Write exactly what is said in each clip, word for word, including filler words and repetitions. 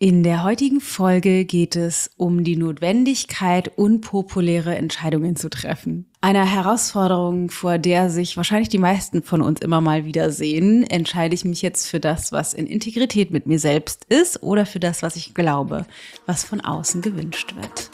In der heutigen Folge geht es um die Notwendigkeit, unpopuläre Entscheidungen zu treffen. Einer Herausforderung, vor der sich wahrscheinlich die meisten von uns immer mal wieder sehen, entscheide ich mich jetzt für das, was in Integrität mit mir selbst ist oder für das, was ich glaube, was von außen gewünscht wird.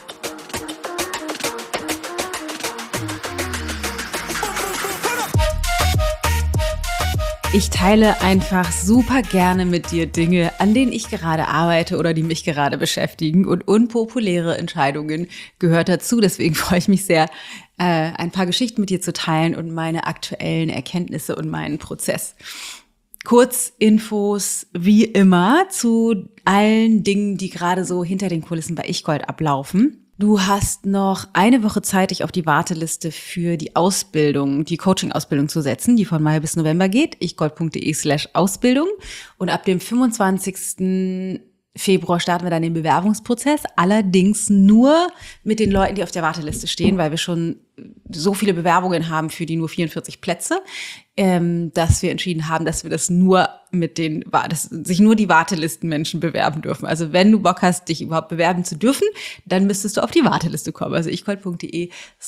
Ich teile einfach super gerne mit dir Dinge, an denen ich gerade arbeite oder die mich gerade beschäftigen. Und unpopuläre Entscheidungen gehört dazu. Deswegen freue ich mich sehr, äh, ein paar Geschichten mit dir zu teilen und meine aktuellen Erkenntnisse und meinen Prozess. Kurzinfos wie immer zu allen Dingen, die gerade so hinter den Kulissen bei ichgold ablaufen. Du hast noch eine Woche Zeit, dich auf die Warteliste für die Ausbildung, die Coaching-Ausbildung zu setzen, die von Mai bis November geht. ichgold.de slash Ausbildung. Und ab dem fünfundzwanzigsten Februar starten wir dann den Bewerbungsprozess. Allerdings nur mit den Leuten, die auf der Warteliste stehen, weil wir schon so viele Bewerbungen haben für die nur vierundvierzig Plätze, ähm, dass wir entschieden haben, dass wir das nur mit den, dass sich nur die Wartelistenmenschen bewerben dürfen. Also wenn du Bock hast, dich überhaupt bewerben zu dürfen, dann müsstest du auf die Warteliste kommen. Also ichgold.de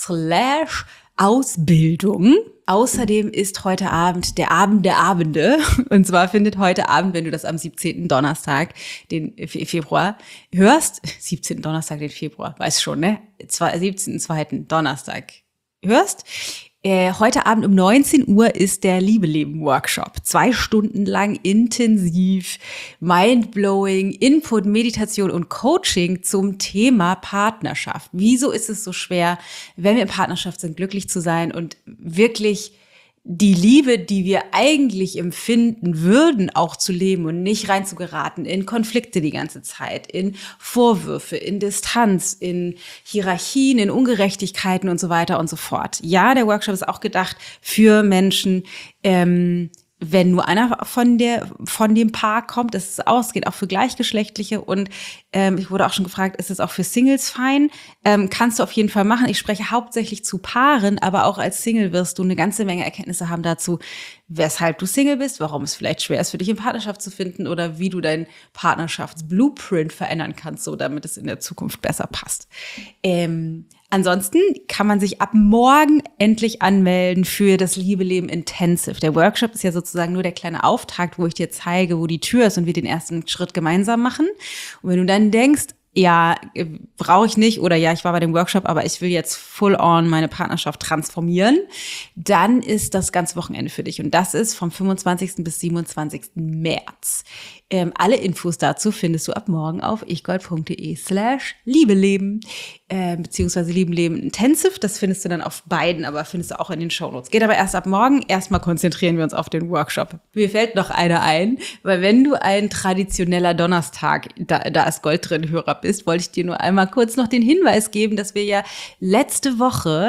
slash Ausbildung. Außerdem ist heute Abend der Abend der Abende. Und zwar findet heute Abend, wenn du das am siebzehnten Donnerstag, den Februar hörst, siebzehnten Donnerstag, den Februar, weißt schon, ne? siebzehnten zweiten Donnerstag hörst. Äh, heute Abend um neunzehn Uhr ist der Liebe-Leben-Workshop. Zwei Stunden lang intensiv, mindblowing, Input, Meditation und Coaching zum Thema Partnerschaft. Wieso ist es so schwer, wenn wir in Partnerschaft sind, glücklich zu sein und wirklich die Liebe, die wir eigentlich empfinden würden, auch zu leben und nicht rein zu geraten in Konflikte die ganze Zeit, in Vorwürfe, in Distanz, in Hierarchien, in Ungerechtigkeiten und so weiter und so fort. Ja, der Workshop ist auch gedacht für Menschen, ähm, wenn nur einer von der von dem Paar kommt, das ist aus, geht auch für Gleichgeschlechtliche und ähm, ich wurde auch schon gefragt, ist es auch für Singles fein? Ähm, kannst du auf jeden Fall machen. Ich spreche hauptsächlich zu Paaren, aber auch als Single wirst du eine ganze Menge Erkenntnisse haben dazu, weshalb du Single bist, warum es vielleicht schwer ist für dich in Partnerschaft zu finden oder wie du deinen Partnerschaftsblueprint verändern kannst, so damit es in der Zukunft besser passt. Ähm, Ansonsten kann man sich ab morgen endlich anmelden für das Liebe-Leben Intensive. Der Workshop ist ja sozusagen nur der kleine Auftakt, wo ich dir zeige, wo die Tür ist und wir den ersten Schritt gemeinsam machen. Und wenn du dann denkst, ja, brauche ich nicht oder ja, ich war bei dem Workshop, aber ich will jetzt full on meine Partnerschaft transformieren, dann ist das ganze Wochenende für dich. Und das ist vom fünfundzwanzigsten bis siebenundzwanzigsten März. Ähm, alle Infos dazu findest du ab morgen auf ichgold.de slash Liebeleben, äh, beziehungsweise Liebeleben Intensive. Das findest du dann auf beiden, aber findest du auch in den Shownotes. Geht aber erst ab morgen. Erstmal konzentrieren wir uns auf den Workshop. Mir fällt noch eine ein, weil wenn du ein traditioneller Donnerstag, da, da ist Gold drin, Hörer bist, wollte ich dir nur einmal kurz noch den Hinweis geben, dass wir ja letzte Woche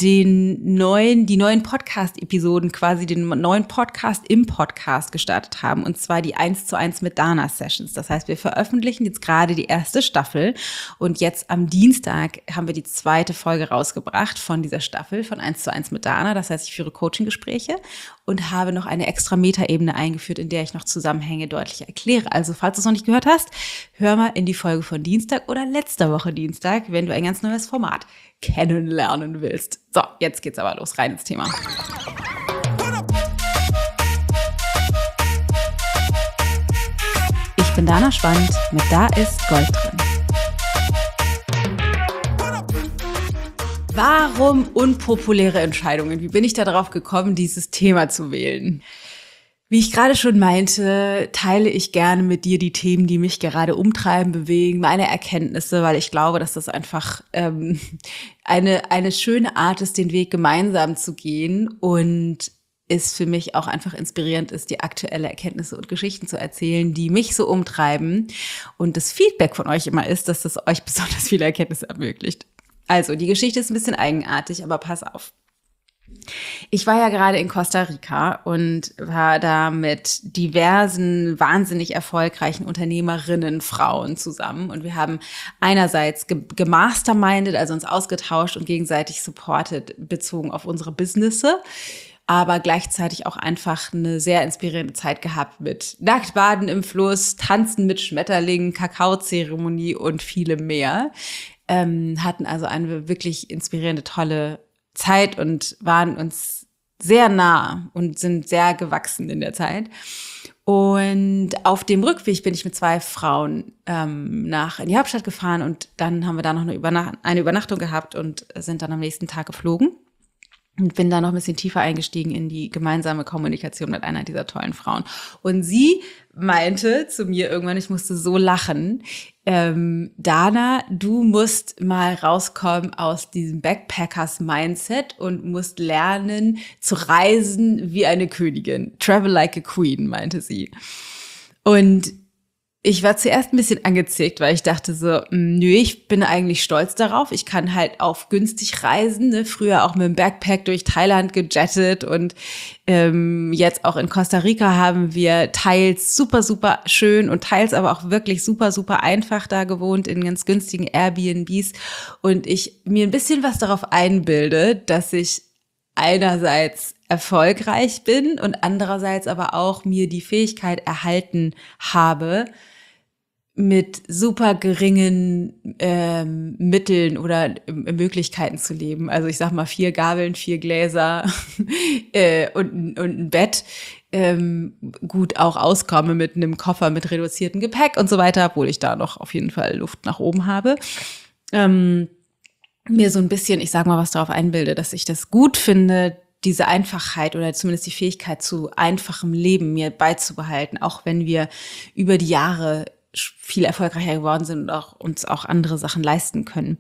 den neuen, die neuen Podcast-Episoden, quasi den neuen Podcast im Podcast gestartet haben. Und zwar die eins zu eins mit Dana Sessions. Das heißt, wir veröffentlichen jetzt gerade die erste Staffel und jetzt am Dienstag haben wir die zweite Folge rausgebracht von dieser Staffel von eins zu eins mit Dana. Das heißt, ich führe Coaching-Gespräche und habe noch eine extra Metaebene eingeführt, in der ich noch Zusammenhänge deutlich erkläre. Also, falls du es noch nicht gehört hast, hör mal in die Folge von Dienstag oder letzter Woche Dienstag, wenn du ein ganz neues Format kennenlernen willst. So, jetzt geht's aber los, rein ins Thema. Ich bin Dana Schwand mit Da ist Gold drin. Warum unpopuläre Entscheidungen? Wie bin ich da drauf gekommen, dieses Thema zu wählen? Wie ich gerade schon meinte, teile ich gerne mit dir die Themen, die mich gerade umtreiben, bewegen, meine Erkenntnisse, weil ich glaube, dass das einfach ähm, eine eine schöne Art ist, den Weg gemeinsam zu gehen und es für mich auch einfach inspirierend ist, die aktuelle Erkenntnisse und Geschichten zu erzählen, die mich so umtreiben. Und das Feedback von euch immer ist, dass das euch besonders viele Erkenntnisse ermöglicht. Also, die Geschichte ist ein bisschen eigenartig, aber pass auf. Ich war ja gerade in Costa Rica und war da mit diversen, wahnsinnig erfolgreichen Unternehmerinnen, Frauen zusammen. Und wir haben einerseits ge- gemastermindet, also uns ausgetauscht und gegenseitig supported, bezogen auf unsere Businesse. aber gleichzeitig auch einfach eine sehr inspirierende Zeit gehabt mit Nacktbaden im Fluss, Tanzen mit Schmetterlingen, Kakaozeremonie und vielem mehr. Ähm, hatten also eine wirklich inspirierende, tolle Zeit und waren uns sehr nah und sind sehr gewachsen in der Zeit. Und auf dem Rückweg bin ich mit zwei Frauen ähm, nach in die Hauptstadt gefahren und dann haben wir da noch eine, Übernacht- eine Übernachtung gehabt und sind dann am nächsten Tag geflogen. Und bin da noch ein bisschen tiefer eingestiegen in die gemeinsame Kommunikation mit einer dieser tollen Frauen. Und sie meinte zu mir irgendwann, ich musste so lachen, ähm, Dana, du musst mal rauskommen aus diesem Backpackers-Mindset und musst lernen zu reisen wie eine Königin. Travel like a queen, meinte sie. Und ich war zuerst ein bisschen angezickt, weil ich dachte so, nö, ich bin eigentlich stolz darauf. Ich kann halt auf günstig reisen, ne? Früher auch mit dem Backpack durch Thailand gejettet und ähm, jetzt auch in Costa Rica haben wir teils super, super schön und teils aber auch wirklich super, super einfach da gewohnt in ganz günstigen Airbnbs und ich mir ein bisschen was darauf einbilde, dass ich einerseits erfolgreich bin und andererseits aber auch mir die Fähigkeit erhalten habe, mit super geringen ähm, Mitteln oder äh, Möglichkeiten zu leben. Also ich sag mal vier Gabeln, vier Gläser äh, und, und ein Bett. Ähm, gut auch auskomme mit einem Koffer mit reduziertem Gepäck und so weiter, obwohl ich da noch auf jeden Fall Luft nach oben habe. Ähm, mir so ein bisschen, ich sag mal, was darauf einbilde, dass ich das gut finde, diese Einfachheit oder zumindest die Fähigkeit zu einfachem Leben mir beizubehalten, auch wenn wir über die Jahre viel erfolgreicher geworden sind und auch uns auch andere Sachen leisten können.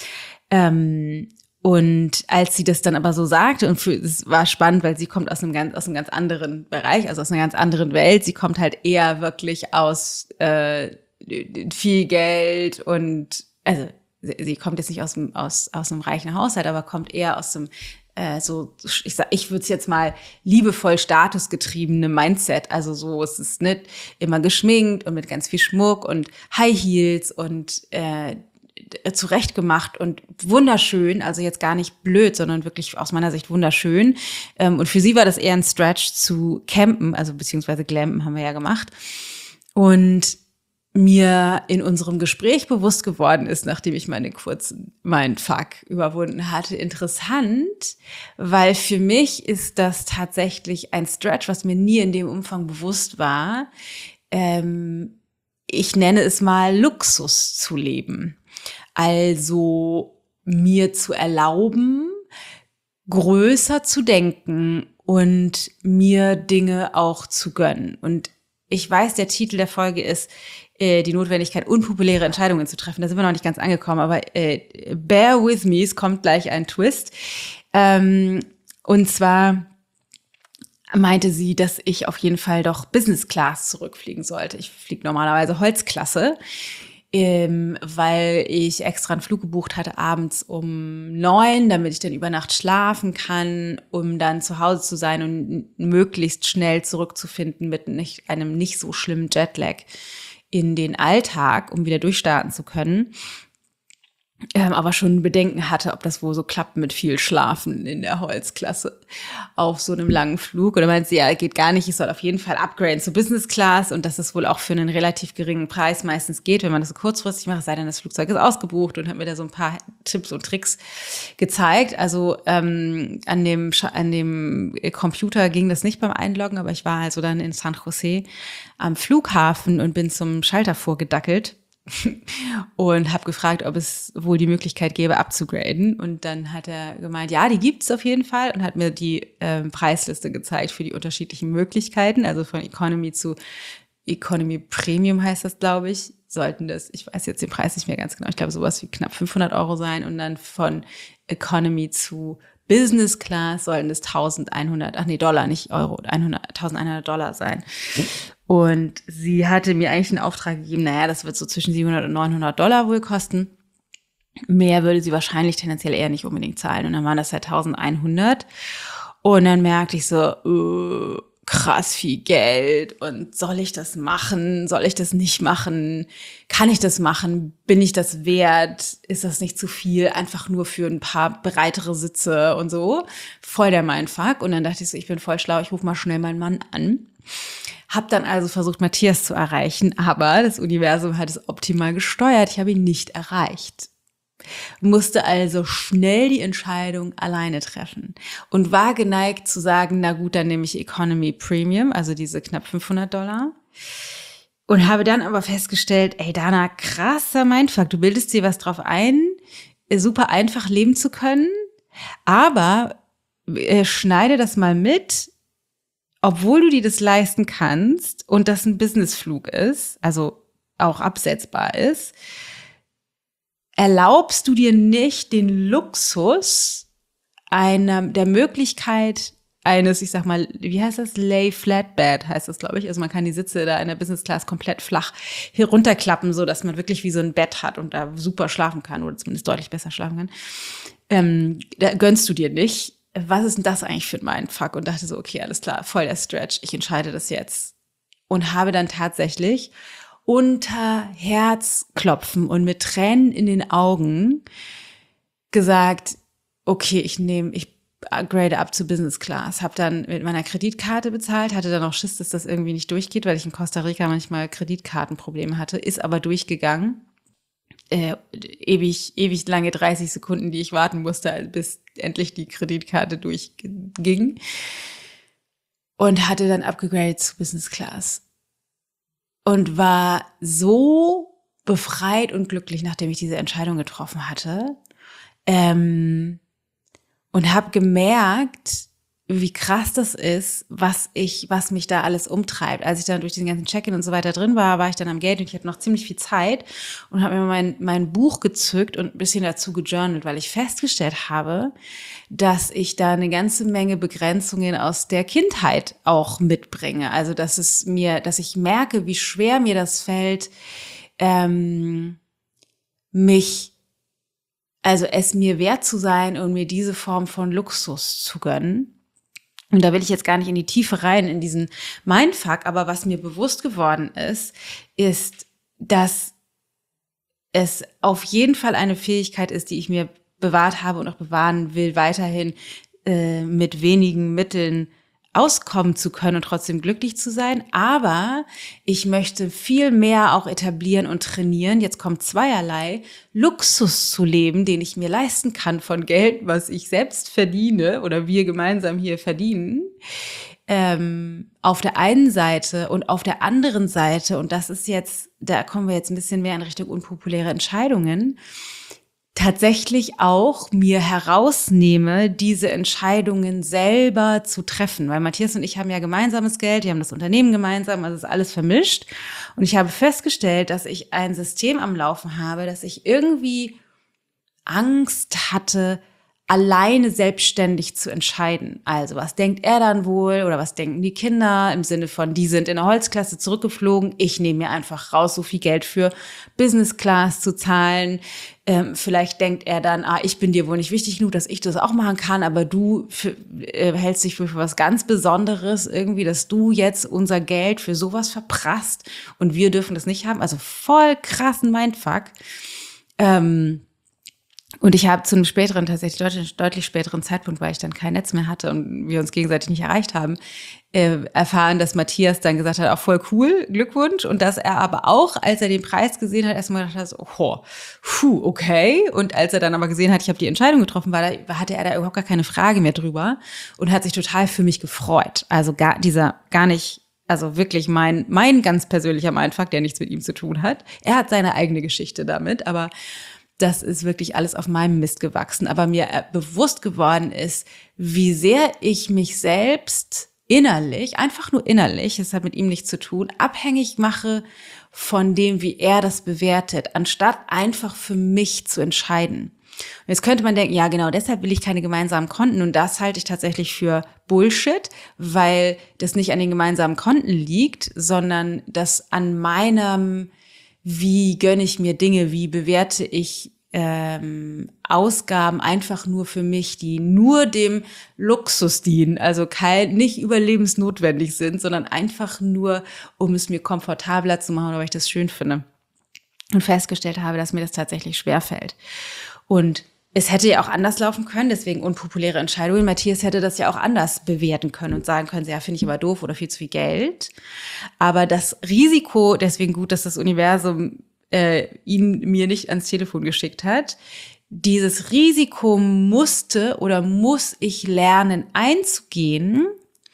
Ähm, und als sie das dann aber so sagte, und für, es war spannend, weil sie kommt aus einem ganz, aus einem ganz anderen Bereich, also aus einer ganz anderen Welt. Sie kommt halt eher wirklich aus äh, viel Geld und also sie kommt jetzt nicht aus dem, aus, aus einem reichen Haushalt, aber kommt eher aus dem äh, so, ich sag, ich würde es jetzt mal liebevoll statusgetriebene Mindset, also so, es ist nicht immer geschminkt und mit ganz viel Schmuck und High Heels und äh, zurechtgemacht und wunderschön, also jetzt gar nicht blöd, sondern wirklich aus meiner Sicht wunderschön. Ähm, und für sie war das eher ein Stretch zu campen, also beziehungsweise glampen haben wir ja gemacht. Und mir in unserem Gespräch bewusst geworden ist, nachdem ich meine kurzen Mindfuck überwunden hatte, interessant, weil für mich ist das tatsächlich ein Stretch, was mir nie in dem Umfang bewusst war. Ähm, ich nenne es mal Luxus zu leben. Also mir zu erlauben, größer zu denken und mir Dinge auch zu gönnen. Und ich weiß, der Titel der Folge ist äh, die Notwendigkeit, unpopuläre Entscheidungen zu treffen. Da sind wir noch nicht ganz angekommen, aber äh, bear with me, es kommt gleich ein Twist. Ähm, und zwar meinte sie, dass ich auf jeden Fall doch Business Class zurückfliegen sollte. Ich fliege normalerweise Holzklasse, ähm, weil ich extra einen Flug gebucht hatte abends um neun, damit ich dann über Nacht schlafen kann, um dann zu Hause zu sein und möglichst schnell zurückzufinden mit nicht, einem nicht so schlimmen Jetlag in den Alltag, um wieder durchstarten zu können. Ähm, aber schon Bedenken hatte, ob das wohl so klappt mit viel Schlafen in der Holzklasse auf so einem langen Flug. Oder meint sie, ja, geht gar nicht, ich soll auf jeden Fall upgraden zu Business Class und dass es wohl auch für einen relativ geringen Preis meistens geht, wenn man das so kurzfristig macht, es sei denn, das Flugzeug ist ausgebucht, und hat mir da so ein paar Tipps und Tricks gezeigt. Also ähm, an dem an dem Computer ging das nicht beim Einloggen, aber ich war also dann in San Jose am Flughafen und bin zum Schalter vorgedackelt und habe gefragt, ob es wohl die Möglichkeit gäbe, abzugraden. Und dann hat er gemeint, ja, die gibt's auf jeden Fall, und hat mir die ähm, Preisliste gezeigt für die unterschiedlichen Möglichkeiten. Also von Economy zu Economy Premium heißt das, glaube ich. Sollten das, ich weiß jetzt den Preis nicht mehr ganz genau, ich glaube sowas wie knapp fünfhundert Euro sein. Und dann von Economy zu Business Class sollten es eintausendeinhundert, ach nee, Dollar, nicht Euro, eintausendeinhundert Dollar sein. Und sie hatte mir eigentlich einen Auftrag gegeben, naja, das wird so zwischen siebenhundert und neunhundert Dollar wohl kosten. Mehr würde sie wahrscheinlich tendenziell eher nicht unbedingt zahlen. Und dann waren das halt eintausendeinhundert. Und dann merkte ich so, uh, krass viel Geld und soll ich das machen? Soll ich das nicht machen? Kann ich das machen? Bin ich das wert? Ist das nicht zu viel? Einfach nur für ein paar breitere Sitze und so. Voll der Mindfuck. Und dann dachte ich so, ich bin voll schlau, ich rufe mal schnell meinen Mann an. Hab dann also versucht, Matthias zu erreichen, aber das Universum hat es optimal gesteuert. Ich habe ihn nicht erreicht. Musste also schnell die Entscheidung alleine treffen und war geneigt zu sagen, na gut, dann nehme ich Economy Premium, also diese knapp fünfhundert Dollar. Und habe dann aber festgestellt, ey Dana, krasser Mindfuck, du bildest dir was drauf ein, super einfach leben zu können, aber äh, schneide das mal mit, obwohl du dir das leisten kannst und das ein Businessflug ist, also auch absetzbar ist, erlaubst du dir nicht den Luxus einer, der Möglichkeit eines, ich sag mal, wie heißt das? Lay Flat Bed heißt das, glaube ich. Also man kann die Sitze da in der Business Class komplett flach hier runterklappen, so dass man wirklich wie so ein Bett hat und da super schlafen kann oder zumindest deutlich besser schlafen kann. Ähm, da gönnst du dir nicht. Was ist denn das eigentlich für ein Mindfuck? Und dachte so, okay, alles klar, voll der Stretch. Ich entscheide das jetzt. Und habe dann tatsächlich unter Herzklopfen und mit Tränen in den Augen gesagt, okay, ich nehme, ich grade up zu Business Class. Habe dann mit meiner Kreditkarte bezahlt, hatte dann auch Schiss, dass das irgendwie nicht durchgeht, weil ich in Costa Rica manchmal Kreditkartenprobleme hatte, ist aber durchgegangen. Äh, ewig, ewig lange dreißig Sekunden, die ich warten musste, bis endlich die Kreditkarte durchging. Und hatte dann abgegradet zu Business Class. Und war so befreit und glücklich, nachdem ich diese Entscheidung getroffen hatte. Ähm, und habe gemerkt, wie krass das ist, was ich, was mich da alles umtreibt. Als ich dann durch diesen ganzen Check-in und so weiter drin war, war ich dann am Gate und ich hatte noch ziemlich viel Zeit und habe mir mein, mein Buch gezückt und ein bisschen dazu gejournalt, weil ich festgestellt habe, dass ich da eine ganze Menge Begrenzungen aus der Kindheit auch mitbringe. Also, dass es mir, dass ich merke, wie schwer mir das fällt, ähm, mich Also es mir wert zu sein und mir diese Form von Luxus zu gönnen. Und da will ich jetzt gar nicht in die Tiefe rein, in diesen Mindfuck, aber was mir bewusst geworden ist, ist, dass es auf jeden Fall eine Fähigkeit ist, die ich mir bewahrt habe und auch bewahren will, weiterhin äh, mit wenigen Mitteln auskommen zu können und trotzdem glücklich zu sein. Aber ich möchte viel mehr auch etablieren und trainieren. Jetzt kommt zweierlei, Luxus zu leben, den ich mir leisten kann von Geld, was ich selbst verdiene oder wir gemeinsam hier verdienen. Ähm, auf der einen Seite und auf der anderen Seite, und das ist jetzt, da kommen wir jetzt ein bisschen mehr in Richtung unpopuläre Entscheidungen, tatsächlich auch mir herausnehme, diese Entscheidungen selber zu treffen. Weil Matthias und ich haben ja gemeinsames Geld, wir haben das Unternehmen gemeinsam, also ist alles vermischt. Und ich habe festgestellt, dass ich ein System am Laufen habe, dass ich irgendwie Angst hatte, alleine selbstständig zu entscheiden. Also was denkt er dann wohl oder was denken die Kinder im Sinne von, die sind in der Holzklasse zurückgeflogen, ich nehme mir einfach raus, so viel Geld für Business Class zu zahlen. Ähm, vielleicht denkt er dann, ah, ich bin dir wohl nicht wichtig genug, dass ich das auch machen kann, aber du für, äh, hältst dich für, für was ganz Besonderes irgendwie, dass du jetzt unser Geld für sowas verprasst und wir dürfen das nicht haben. Also voll krassen Mindfuck. Ähm, Und ich habe zu einem späteren, tatsächlich deutlich, deutlich späteren Zeitpunkt, weil ich dann kein Netz mehr hatte und wir uns gegenseitig nicht erreicht haben, äh, erfahren, dass Matthias dann gesagt hat, auch voll cool, Glückwunsch. Und dass er aber auch, als er den Preis gesehen hat, erstmal gedacht hat, so, oh, puh, okay. Und als er dann aber gesehen hat, ich habe die Entscheidung getroffen, war da, hatte er da überhaupt gar keine Frage mehr drüber und hat sich total für mich gefreut. Also gar, dieser, gar nicht, also wirklich mein, mein ganz persönlicher Mindfuck, der nichts mit ihm zu tun hat. Er hat seine eigene Geschichte damit, aber das ist wirklich alles auf meinem Mist gewachsen. Aber mir bewusst geworden ist, wie sehr ich mich selbst innerlich, einfach nur innerlich, es hat mit ihm nichts zu tun, abhängig mache von dem, wie er das bewertet, anstatt einfach für mich zu entscheiden. Und jetzt könnte man denken, ja genau, deshalb will ich keine gemeinsamen Konten. Und das halte ich tatsächlich für Bullshit, weil das nicht an den gemeinsamen Konten liegt, sondern das an meinem, wie gönne ich mir Dinge, wie bewerte ich ähm, Ausgaben einfach nur für mich, die nur dem Luxus dienen, also kein, nicht überlebensnotwendig sind, sondern einfach nur, um es mir komfortabler zu machen oder weil ich das schön finde. Und festgestellt habe, dass mir das tatsächlich schwerfällt. Und es hätte ja auch anders laufen können, deswegen unpopuläre Entscheidungen. Matthias hätte das ja auch anders bewerten können und sagen können, ja, finde ich aber doof oder viel zu viel Geld. Aber das Risiko, deswegen gut, dass das Universum äh, ihn mir nicht ans Telefon geschickt hat, dieses Risiko musste oder muss ich lernen einzugehen,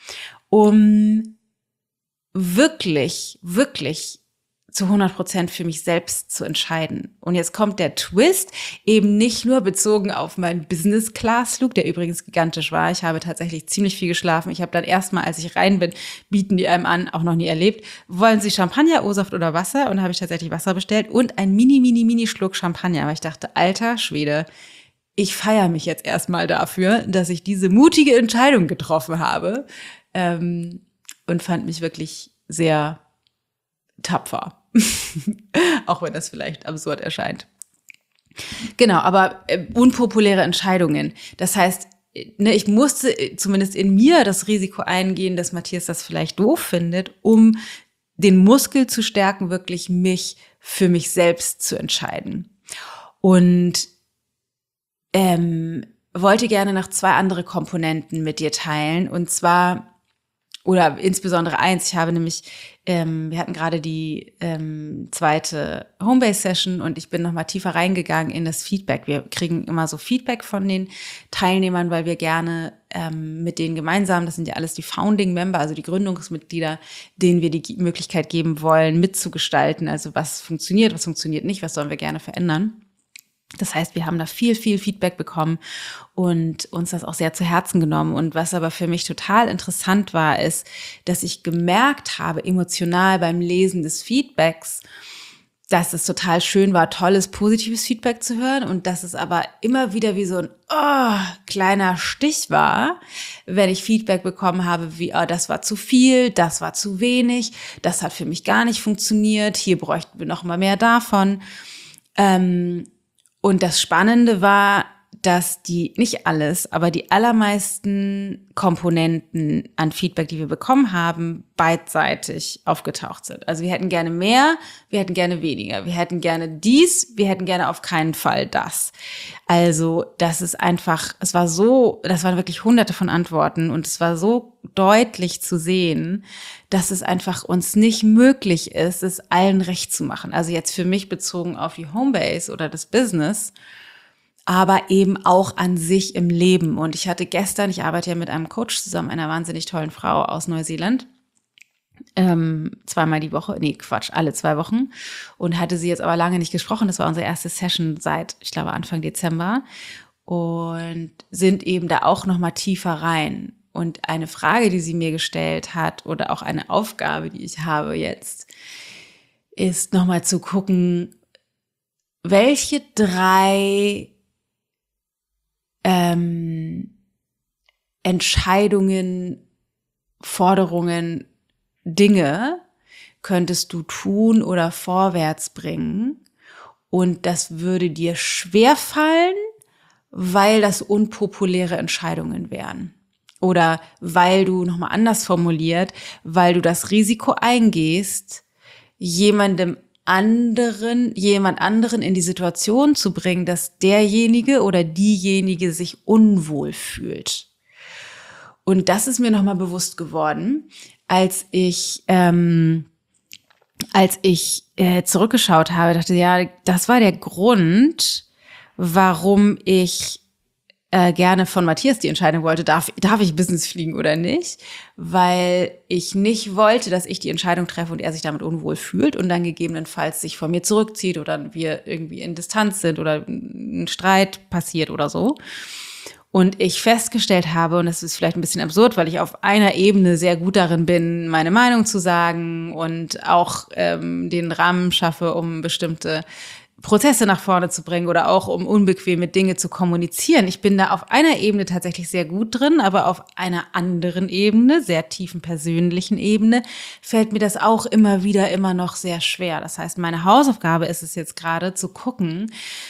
um wirklich, wirklich zu hundert Prozent für mich selbst zu entscheiden. Und jetzt kommt der Twist, eben nicht nur bezogen auf meinen Business-Class-Flug, der übrigens gigantisch war. Ich habe tatsächlich ziemlich viel geschlafen. Ich habe dann erstmal, als ich rein bin, bieten die einem an, auch noch nie erlebt, wollen Sie Champagner, O-Saft oder Wasser? Und da habe ich tatsächlich Wasser bestellt und ein mini, mini, mini Schluck Champagner. Aber ich dachte, alter Schwede, ich feiere mich jetzt erstmal dafür, dass ich diese mutige Entscheidung getroffen habe, ähm, und fand mich wirklich sehr tapfer. Auch wenn das vielleicht absurd erscheint. Genau, aber äh, unpopuläre Entscheidungen. Das heißt, ne, ich musste zumindest in mir das Risiko eingehen, dass Matthias das vielleicht doof findet, um den Muskel zu stärken, wirklich mich für mich selbst zu entscheiden. Und ähm, wollte gerne noch zwei andere Komponenten mit dir teilen. Und zwar oder insbesondere eins, ich habe nämlich, ähm, wir hatten gerade die ähm, zweite Homebase-Session und ich bin nochmal tiefer reingegangen in das Feedback. Wir kriegen immer so Feedback von den Teilnehmern, weil wir gerne ähm, mit denen gemeinsam, das sind ja alles die Founding-Member, also die Gründungsmitglieder, denen wir die Möglichkeit geben wollen, mitzugestalten. Also was funktioniert, was funktioniert nicht, was sollen wir gerne verändern. Das heißt, wir haben da viel, viel Feedback bekommen und uns das auch sehr zu Herzen genommen. Und was aber für mich total interessant war, ist, dass ich gemerkt habe, emotional beim Lesen des Feedbacks, dass es total schön war, tolles, positives Feedback zu hören und dass es aber immer wieder wie so ein oh, kleiner Stich war, wenn ich Feedback bekommen habe, wie oh, das war zu viel, das war zu wenig, das hat für mich gar nicht funktioniert, hier bräuchten wir noch mal mehr davon. Ähm, Und das Spannende war, dass die, nicht alles, aber die allermeisten Komponenten an Feedback, die wir bekommen haben, beidseitig aufgetaucht sind. Also wir hätten gerne mehr, wir hätten gerne weniger, wir hätten gerne dies, wir hätten gerne auf keinen Fall das. Also das ist einfach, es war so, das waren wirklich hunderte von Antworten und es war so deutlich zu sehen, dass es einfach uns nicht möglich ist, es allen recht zu machen. Also jetzt für mich bezogen auf die Homebase oder das Business, aber eben auch an sich im Leben. Und ich hatte gestern, ich arbeite ja mit einem Coach zusammen, einer wahnsinnig tollen Frau aus Neuseeland, ähm, zweimal die Woche, nee, Quatsch, alle zwei Wochen. Und hatte sie jetzt aber lange nicht gesprochen. Das war unsere erste Session seit, ich glaube, Anfang Dezember. Und sind eben da auch noch mal tiefer rein. Und eine Frage, die sie mir gestellt hat oder auch eine Aufgabe, die ich habe jetzt, ist noch mal zu gucken, welche drei Ähm, Entscheidungen, Forderungen, Dinge könntest du tun oder vorwärts bringen und das würde dir schwerfallen, weil das unpopuläre Entscheidungen wären. Oder weil du, nochmal anders formuliert, weil du das Risiko eingehst, jemandem anderen, jemand anderen in die Situation zu bringen, dass derjenige oder diejenige sich unwohl fühlt. Und das ist mir nochmal bewusst geworden, als ich, ähm, als ich äh, zurückgeschaut habe, dachte, ja, das war der Grund, warum ich äh, gerne von Matthias die Entscheidung wollte, darf, darf ich Business fliegen oder nicht, weil ich nicht wollte, dass ich die Entscheidung treffe und er sich damit unwohl fühlt und dann gegebenenfalls sich von mir zurückzieht oder wir irgendwie in Distanz sind oder ein Streit passiert oder so. Und ich festgestellt habe, und das ist vielleicht ein bisschen absurd, weil ich auf einer Ebene sehr gut darin bin, meine Meinung zu sagen und auch ähm, den Rahmen schaffe, um bestimmte Prozesse nach vorne zu bringen oder auch um unbequeme Dinge zu kommunizieren. Ich bin da auf einer Ebene tatsächlich sehr gut drin, aber auf einer anderen Ebene, sehr tiefen persönlichen Ebene, fällt mir das auch immer wieder immer noch sehr schwer. Das heißt, meine Hausaufgabe ist es jetzt gerade zu gucken,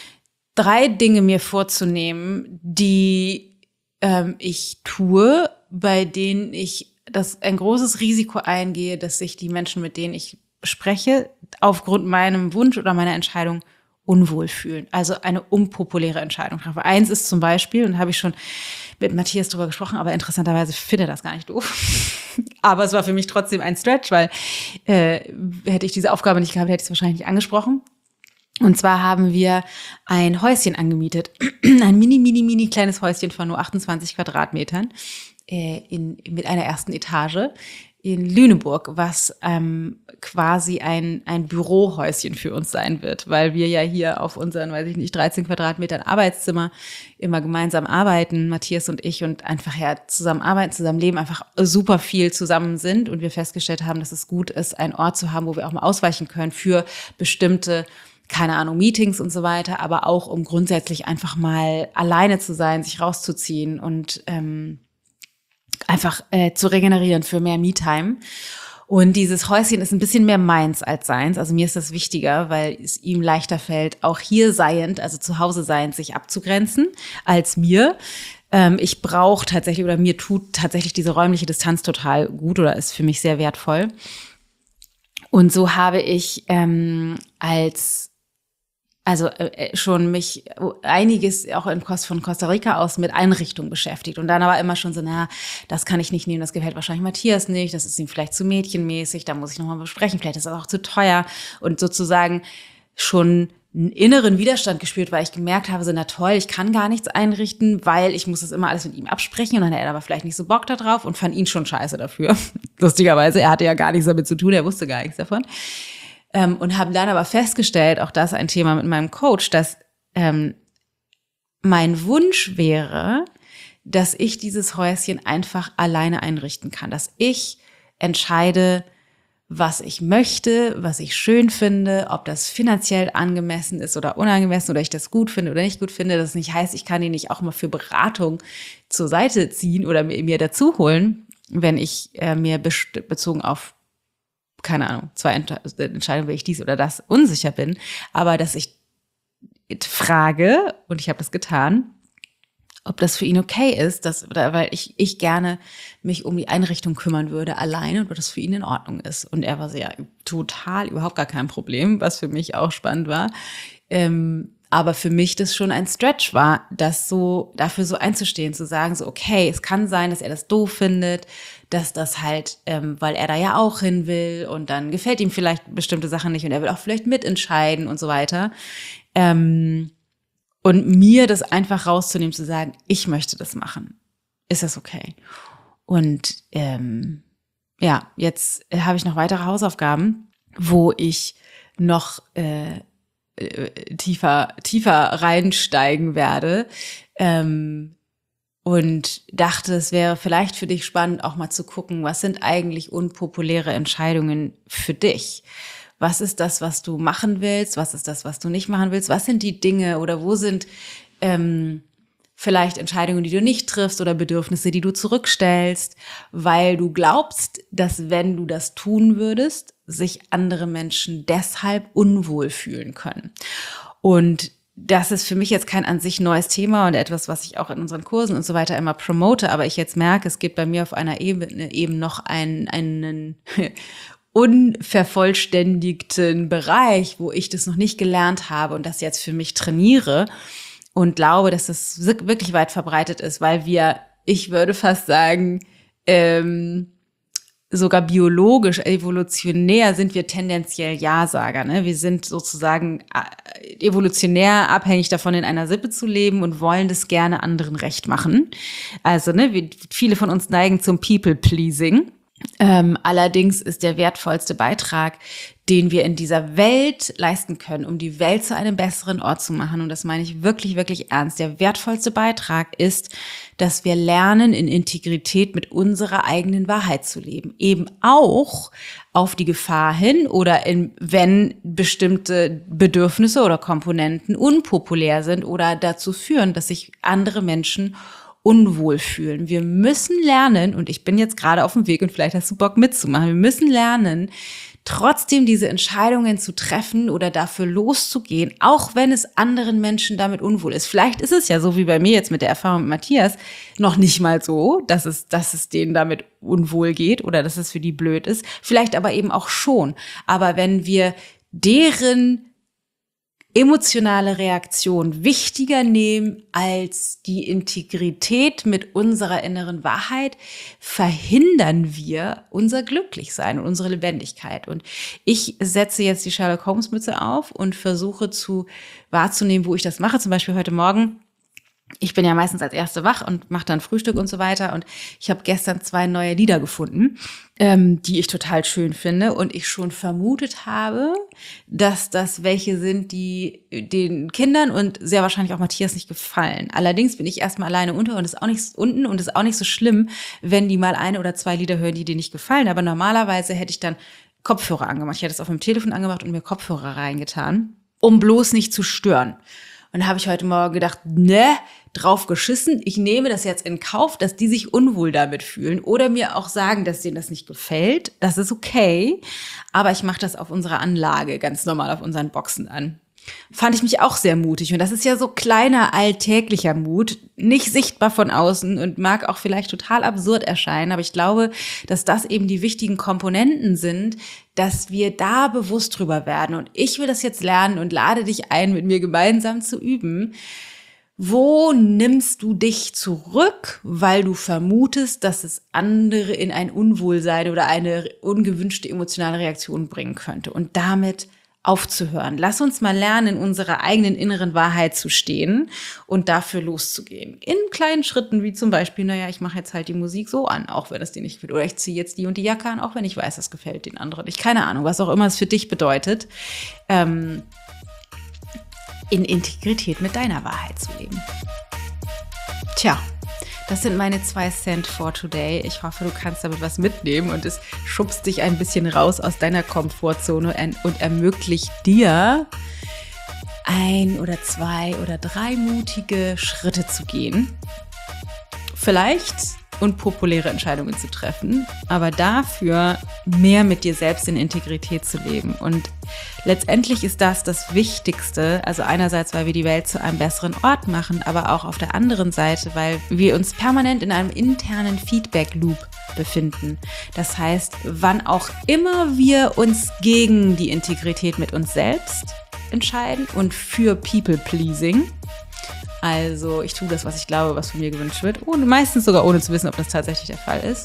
drei Dinge mir vorzunehmen, die ähm, ich tue, bei denen ich das ein großes Risiko eingehe, dass sich die Menschen, mit denen ich spreche, aufgrund meinem Wunsch oder meiner Entscheidung unwohl fühlen. Also eine unpopuläre Entscheidung treffe. Eins ist zum Beispiel, und da habe ich schon mit Matthias drüber gesprochen, aber interessanterweise finde er das gar nicht doof. Aber es war für mich trotzdem ein Stretch, weil äh, hätte ich diese Aufgabe nicht gehabt, hätte ich es wahrscheinlich nicht angesprochen. Und zwar haben wir ein Häuschen angemietet. Ein mini, mini, mini kleines Häuschen von nur achtundzwanzig Quadratmetern äh, in, mit einer ersten Etage in Lüneburg, was ähm, quasi ein ein Bürohäuschen für uns sein wird, weil wir ja hier auf unseren, weiß ich nicht, dreizehn Quadratmetern Arbeitszimmer immer gemeinsam arbeiten, Matthias und ich, und einfach ja zusammen arbeiten, zusammen leben, einfach super viel zusammen sind und wir festgestellt haben, dass es gut ist, einen Ort zu haben, wo wir auch mal ausweichen können für bestimmte, keine Ahnung, Meetings und so weiter, aber auch um grundsätzlich einfach mal alleine zu sein, sich rauszuziehen und ähm, einfach äh, zu regenerieren für mehr Me-Time. Und dieses Häuschen ist ein bisschen mehr meins als seins. Also mir ist das wichtiger, weil es ihm leichter fällt, auch hier seiend, also zu Hause seiend, sich abzugrenzen, als mir. Ähm, ich brauche tatsächlich, oder mir tut tatsächlich diese räumliche Distanz total gut oder ist für mich sehr wertvoll. Und so habe ich ähm, als Also äh, schon mich einiges auch in Kost von Costa Rica aus mit Einrichtung beschäftigt. Und dann aber immer schon so, na, das kann ich nicht nehmen, das gefällt wahrscheinlich Matthias nicht, das ist ihm vielleicht zu mädchenmäßig, da muss ich nochmal besprechen, vielleicht ist das auch zu teuer. Und sozusagen schon einen inneren Widerstand gespürt, weil ich gemerkt habe, so, na toll, ich kann gar nichts einrichten, weil ich muss das immer alles mit ihm absprechen und dann hat er aber vielleicht nicht so Bock da drauf und fand ihn schon scheiße dafür. Lustigerweise, er hatte ja gar nichts damit zu tun, er wusste gar nichts davon. Ähm, und haben dann aber festgestellt, auch das ein Thema mit meinem Coach, dass ähm, mein Wunsch wäre, dass ich dieses Häuschen einfach alleine einrichten kann, dass ich entscheide, was ich möchte, was ich schön finde, ob das finanziell angemessen ist oder unangemessen oder ich das gut finde oder nicht gut finde. Das nicht heißt, ich kann ihn nicht auch mal für Beratung zur Seite ziehen oder mir, mir dazu holen, wenn ich äh, mir best- bezogen auf keine Ahnung, zwei Entscheidungen, will ich dies oder das, unsicher bin, aber dass ich frage, und ich habe das getan, ob das für ihn okay ist, dass, oder, weil ich, ich gerne mich um die Einrichtung kümmern würde, alleine, und ob das für ihn in Ordnung ist. Und er war so, ja, total, überhaupt gar kein Problem, was für mich auch spannend war. Ähm, aber für mich das schon ein Stretch war, das so, dafür so einzustehen, zu sagen, so, okay, es kann sein, dass er das doof findet, dass das halt, ähm, weil er da ja auch hin will und dann gefällt ihm vielleicht bestimmte Sachen nicht und er will auch vielleicht mitentscheiden und so weiter. Ähm, und mir das einfach rauszunehmen, zu sagen, ich möchte das machen. Ist das okay? Und ähm, ja, jetzt habe ich noch weitere Hausaufgaben, wo ich noch äh, tiefer tiefer reinsteigen werde ähm, und dachte, es wäre vielleicht für dich spannend, auch mal zu gucken, was sind eigentlich unpopuläre Entscheidungen für dich? Was ist das, was du machen willst? Was ist das, was du nicht machen willst? Was sind die Dinge oder wo sind ähm, vielleicht Entscheidungen, die du nicht triffst oder Bedürfnisse, die du zurückstellst, weil du glaubst, dass wenn du das tun würdest, sich andere Menschen deshalb unwohl fühlen können. Und das ist für mich jetzt kein an sich neues Thema und etwas, was ich auch in unseren Kursen und so weiter immer promote, aber ich jetzt merke, es gibt bei mir auf einer Ebene eben noch einen, einen unvervollständigten Bereich, wo ich das noch nicht gelernt habe und das jetzt für mich trainiere und glaube, dass das wirklich weit verbreitet ist, weil wir, ich würde fast sagen, ähm, sogar biologisch, evolutionär sind wir tendenziell Ja-Sager. Ne? Wir sind sozusagen evolutionär abhängig davon, in einer Sippe zu leben und wollen das gerne anderen recht machen. Also ne, wir, viele von uns neigen zum People-Pleasing. Ähm, allerdings ist der wertvollste Beitrag, den wir in dieser Welt leisten können, um die Welt zu einem besseren Ort zu machen, und das meine ich wirklich, wirklich ernst, der wertvollste Beitrag ist, dass wir lernen, in Integrität mit unserer eigenen Wahrheit zu leben. Eben auch auf die Gefahr hin oder in, wenn bestimmte Bedürfnisse oder Komponenten unpopulär sind oder dazu führen, dass sich andere Menschen unwohl fühlen. Wir müssen lernen, und ich bin jetzt gerade auf dem Weg und vielleicht hast du Bock mitzumachen, wir müssen lernen, trotzdem diese Entscheidungen zu treffen oder dafür loszugehen, auch wenn es anderen Menschen damit unwohl ist. Vielleicht ist es ja so wie bei mir jetzt mit der Erfahrung mit Matthias noch nicht mal so, dass es, dass es denen damit unwohl geht oder dass es für die blöd ist. Vielleicht aber eben auch schon. Aber wenn wir deren emotionale Reaktion wichtiger nehmen als die Integrität mit unserer inneren Wahrheit, verhindern wir unser Glücklichsein und unsere Lebendigkeit. Und ich setze jetzt die Sherlock Holmes Mütze auf und versuche zu wahrzunehmen, wo ich das mache. Zum Beispiel heute Morgen. Ich bin ja meistens als Erste wach und mache dann Frühstück und so weiter. Und ich habe gestern zwei neue Lieder gefunden, ähm, die ich total schön finde. Und ich schon vermutet habe, dass das welche sind, die den Kindern und sehr wahrscheinlich auch Matthias nicht gefallen. Allerdings bin ich erstmal alleine unter und ist auch nicht unten und ist auch nicht so schlimm, wenn die mal eine oder zwei Lieder hören, die dir nicht gefallen. Aber normalerweise hätte ich dann Kopfhörer angemacht. Ich hätte es auf dem Telefon angemacht und mir Kopfhörer reingetan, um bloß nicht zu stören. Und da habe ich heute Morgen gedacht, ne, drauf geschissen, ich nehme das jetzt in Kauf, dass die sich unwohl damit fühlen oder mir auch sagen, dass denen das nicht gefällt. Das ist okay, aber ich mache das auf unserer Anlage, ganz normal auf unseren Boxen an. Fand ich mich auch sehr mutig. Und das ist ja so kleiner, alltäglicher Mut, nicht sichtbar von außen und mag auch vielleicht total absurd erscheinen. Aber ich glaube, dass das eben die wichtigen Komponenten sind, dass wir da bewusst drüber werden. Und ich will das jetzt lernen und lade dich ein, mit mir gemeinsam zu üben. Wo nimmst du dich zurück, weil du vermutest, dass es andere in ein Unwohlsein oder eine ungewünschte emotionale Reaktion bringen könnte? Und damit aufzuhören. Lass uns mal lernen, in unserer eigenen inneren Wahrheit zu stehen und dafür loszugehen. In kleinen Schritten, wie zum Beispiel, naja, ich mache jetzt halt die Musik so an, auch wenn es dir nicht gefällt. Oder ich ziehe jetzt die und die Jacke an, auch wenn ich weiß, das gefällt den anderen nicht. Keine Ahnung, was auch immer es für dich bedeutet, ähm, in Integrität mit deiner Wahrheit zu leben. Tja. Das sind meine zwei Cent for today. Ich hoffe, du kannst damit was mitnehmen und es schubst dich ein bisschen raus aus deiner Komfortzone und ermöglicht dir, ein oder zwei oder drei mutige Schritte zu gehen. Vielleicht unpopuläre Entscheidungen zu treffen, aber dafür mehr mit dir selbst in Integrität zu leben. Und letztendlich ist das das Wichtigste, also einerseits, weil wir die Welt zu einem besseren Ort machen, aber auch auf der anderen Seite, weil wir uns permanent in einem internen Feedback-Loop befinden. Das heißt, wann auch immer wir uns gegen die Integrität mit uns selbst entscheiden und für People-Pleasing, also ich tue das, was ich glaube, was von mir gewünscht wird, und meistens sogar ohne zu wissen, ob das tatsächlich der Fall ist,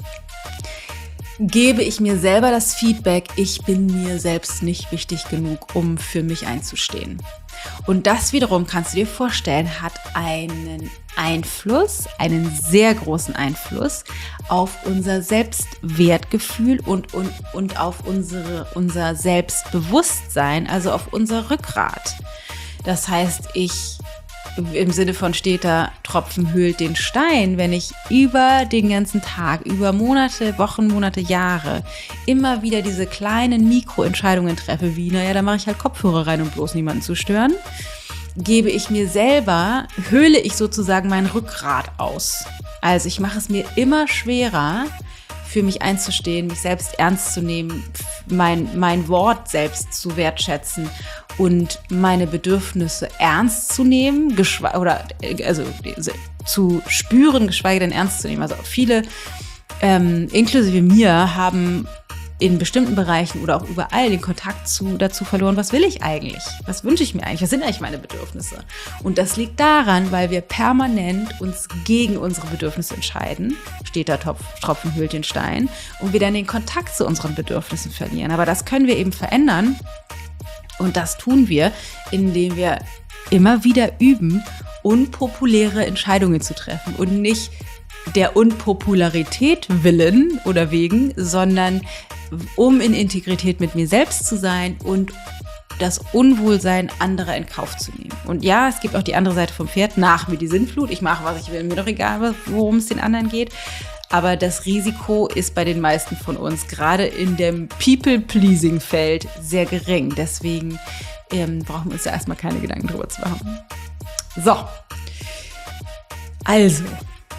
gebe ich mir selber das Feedback, ich bin mir selbst nicht wichtig genug, um für mich einzustehen. Und das wiederum, kannst du dir vorstellen, hat einen Einfluss, einen sehr großen Einfluss auf unser Selbstwertgefühl und, und, und auf unsere, unser Selbstbewusstsein, also auf unser Rückgrat. Das heißt, ich im Sinne von steter Tropfen höhlt den Stein, wenn ich über den ganzen Tag, über Monate, Wochen, Monate, Jahre immer wieder diese kleinen Mikroentscheidungen treffe, wie, naja, da mache ich halt Kopfhörer rein, um bloß niemanden zu stören, gebe ich mir selber, höhle ich sozusagen mein Rückgrat aus. Also ich mache es mir immer schwerer, für mich einzustehen, mich selbst ernst zu nehmen, mein, mein Wort selbst zu wertschätzen und meine Bedürfnisse ernst zu nehmen, geschwe- oder also zu spüren, geschweige denn ernst zu nehmen. Also viele, ähm, inklusive mir, haben in bestimmten Bereichen oder auch überall den Kontakt zu, dazu verloren, was will ich eigentlich? Was wünsche ich mir eigentlich? Was sind eigentlich meine Bedürfnisse? Und das liegt daran, weil wir permanent uns gegen unsere Bedürfnisse entscheiden. Steter Topf, Tropfen höhlt den Stein. Und wir dann den Kontakt zu unseren Bedürfnissen verlieren. Aber das können wir eben verändern. Und das tun wir, indem wir immer wieder üben, unpopuläre Entscheidungen zu treffen und nicht der Unpopularität willen oder wegen, sondern um in Integrität mit mir selbst zu sein und das Unwohlsein anderer in Kauf zu nehmen. Und ja, es gibt auch die andere Seite vom Pferd, nach mir die Sintflut, ich mache, was ich will, mir doch egal, worum es den anderen geht. Aber das Risiko ist bei den meisten von uns, gerade in dem People-Pleasing-Feld, sehr gering. Deswegen ähm, brauchen wir uns da erstmal keine Gedanken drüber zu machen. So, also,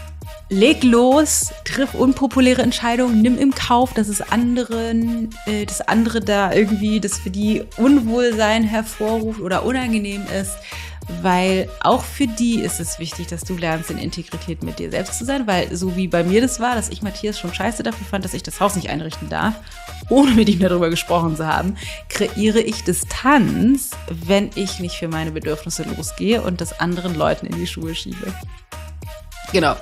leg los, triff unpopuläre Entscheidungen, nimm im Kauf, dass es anderen, äh, das andere da irgendwie, das für die Unwohlsein hervorruft oder unangenehm ist, weil auch für die ist es wichtig, dass du lernst, in Integrität mit dir selbst zu sein, weil so wie bei mir das war, dass ich Matthias schon scheiße dafür fand, dass ich das Haus nicht einrichten darf, ohne mit ihm darüber gesprochen zu haben, kreiere ich Distanz, wenn ich nicht für meine Bedürfnisse losgehe und das anderen Leuten in die Schuhe schiebe. Genau.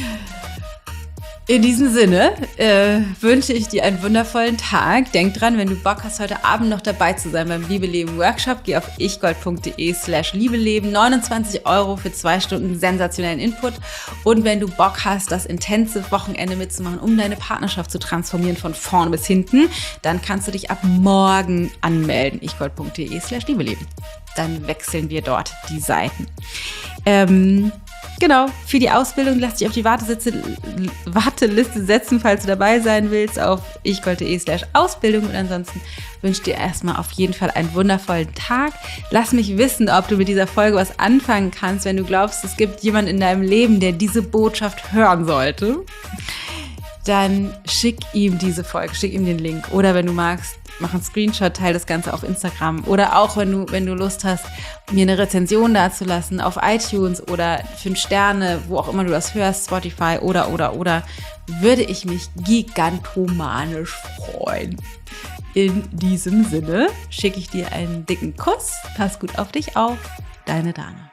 In diesem Sinne äh, wünsche ich dir einen wundervollen Tag. Denk dran, wenn du Bock hast, heute Abend noch dabei zu sein beim Liebe Leben Workshop, geh auf ichgold.de slash liebeleben. neunundzwanzig Euro für zwei Stunden sensationellen Input. Und wenn du Bock hast, das intensive Wochenende mitzumachen, um deine Partnerschaft zu transformieren von vorne bis hinten, dann kannst du dich ab morgen anmelden. ichgold.de slash liebeleben. Dann wechseln wir dort die Seiten. Ähm... Genau, für die Ausbildung lass dich auf die Warteliste, Warteliste setzen, falls du dabei sein willst, auf ichgold.de slash Ausbildung. Und ansonsten wünsche ich dir erstmal auf jeden Fall einen wundervollen Tag. Lass mich wissen, ob du mit dieser Folge was anfangen kannst, wenn du glaubst, es gibt jemanden in deinem Leben, der diese Botschaft hören sollte. Dann schick ihm diese Folge, schick ihm den Link. Oder wenn du magst, mach einen Screenshot, teile das Ganze auf Instagram. Oder auch, wenn du, wenn du Lust hast, mir eine Rezension dazulassen auf iTunes oder fünf Sterne, wo auch immer du das hörst, Spotify oder, oder, oder, würde ich mich gigantomanisch freuen. In diesem Sinne schicke ich dir einen dicken Kuss. Pass gut auf dich auf. Deine Dana.